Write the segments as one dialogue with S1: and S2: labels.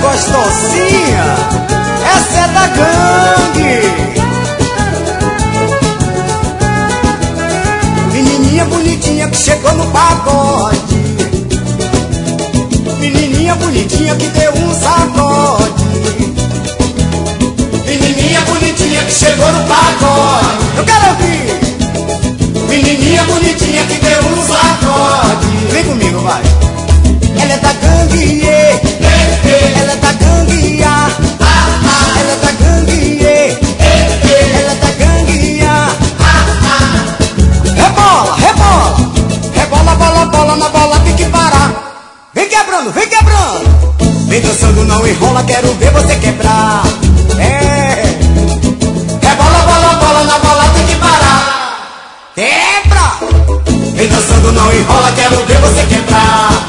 S1: gostosinha, essa é da gangue. Menininha bonitinha que chegou no pagode, menininha bonitinha que deu um sacode, menininha bonitinha que chegou no pagode. Eu quero ouvir. Menininha bonitinha que deu um sacode. Vem comigo, vai. Ela é da gangue, ela é da gangue, ela é da gangue, ela é da gangue. Rebola, rebola, rebola, bola, bola, na bola tem que parar. Vem quebrando, vem quebrando. Vem dançando, não enrola, quero ver você quebrar. É. Rebola, bola, bola, na bola tem que parar. Quebra. Vem dançando, não enrola, quero ver você quebrar.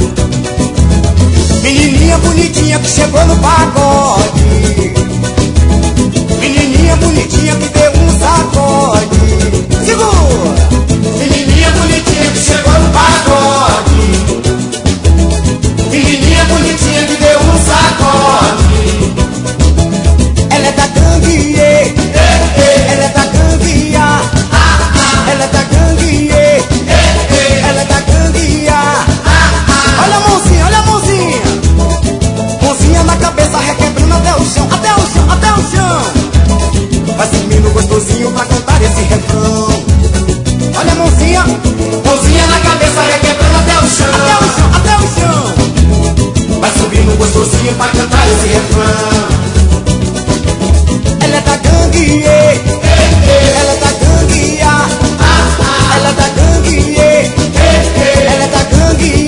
S1: Menininha bonitinha que chegou no pagode, menininha bonitinha que deu um sacode. Segura. Menininha bonitinha que chegou no pagode, menininha bonitinha que deu um sacode. Ela é da gangue, ela é da gangue, ela é da gangue, ela é da gangue. Olha a mãozinha, olha a mãozinha. Mãozinha na cabeça, requebrando até o chão, até o chão, até o chão. Vai subindo gostosinho pra cantar esse refrão. Olha a mãozinha, mãozinha na cabeça, requebrando até o chão, até o chão, até o chão. Vai subindo gostosinho pra cantar esse refrão. Ela é da gangue, ela é da gangue, ela é da gangue, ela é da gangue.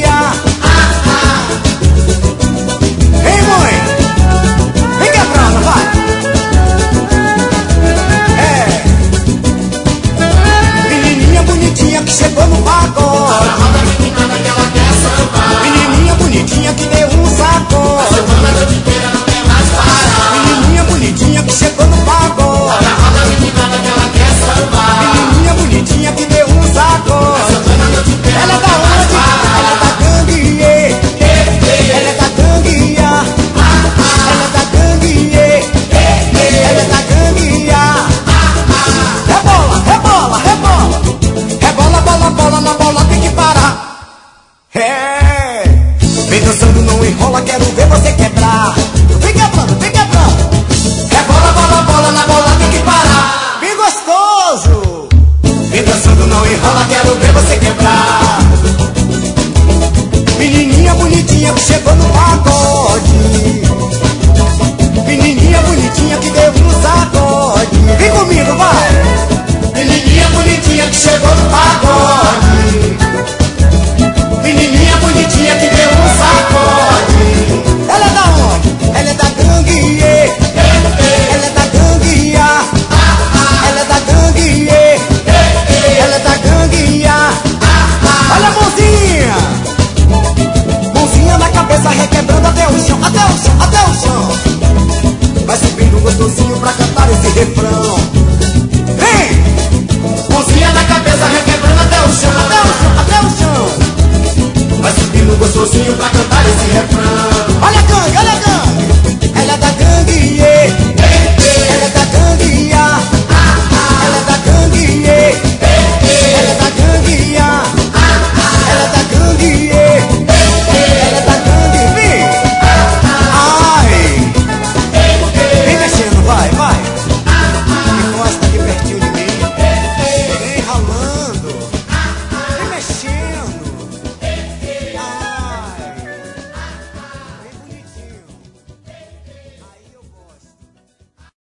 S1: Vem, mãe, vem quebrando, vai. É. Menininha bonitinha que chegou no pagode, menininha bonitinha que deu um sacode, menininha bonitinha que chegou no pagode, menininha bonitinha que deu um sacode. Ela é da onde? Ela é da gangue, ela é da gangue, ela é da gangue, ela é da gangue. Rebola, rebola, rebola, rebola, bola, bola, na bola tem que parar. É. Vem dançando, não enrola, quero ver você quebrar. Vem quebrando, vem quebrando. Rebola, bola, bola, na bola tem que parar. Bem gostoso. Vem dançando, não enrola, quero ver você quebrar. Menininha bonitinha que chegou no pagode, menininha bonitinha que deu um sacode. Vem comigo, vai. Menininha bonitinha que chegou no pagode, menininha bonitinha que deu um sacode. Ela é da onde? Ela é da gangue, ela é da gangue, ela é da gangue, ela é da gangue. Olha a mãozinha, mãozinha na cabeça, requebrando até o chão, até o chão, até o chão. Vai subindo gostosinho pra cantar esse refrão. Vem! Mãozinha na cabeça, requebrando até o chão, até o chão, até o chão. Vai subindo gostosinho pra cantar esse refrão. Olha a gangue, olha a gangue. Ela é da gangue,